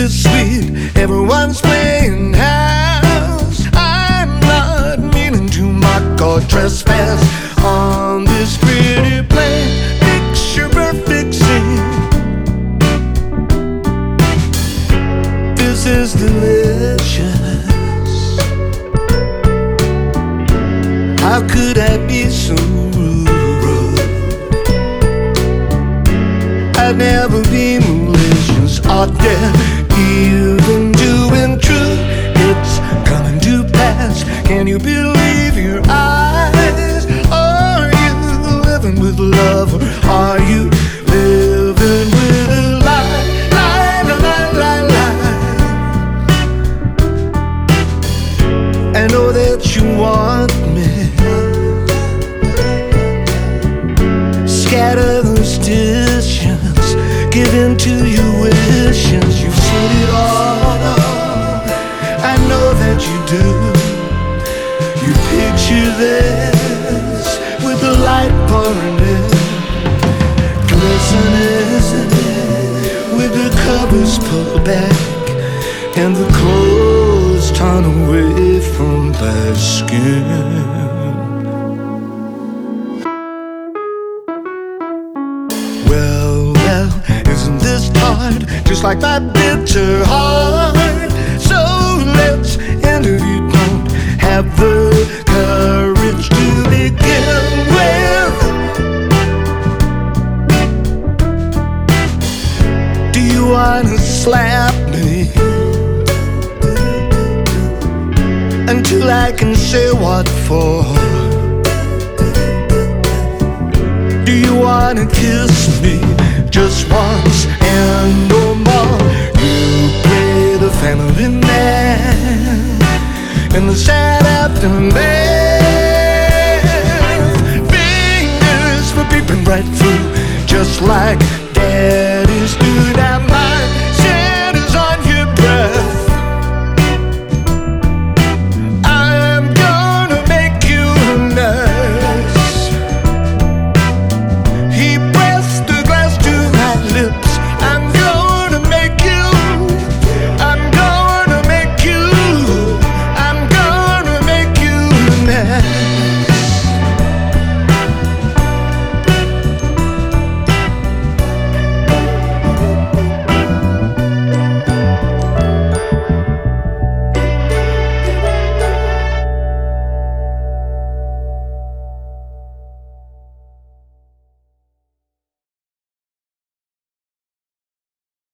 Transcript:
is sweet, everyone's playing house. I'm not meaning to mock or trespass on this pretty place. Picture perfect scene. This is delicious. How could I be so rude? I'd never be malicious or dare even doing true. It's coming to pass. Can you believe your eyes? Are you living with love, or are you living with a lie? Lie, lie, lie, lie. I know that you want me. Scatter those distance, give in to your wishes. You've seen it all, I know that you do. You picture this with the light pouring in, glistening with the covers pulled back and the clothes torn away from thy skin. Well, isn't this hard? Just like my bitter heart. So let's end it. You don't have the courage to begin with. Do you wanna slap me until I can say what for? Do you wanna kiss me just once and no more? You play the family man in the sad aftermath. Fingers for peeping right through, just like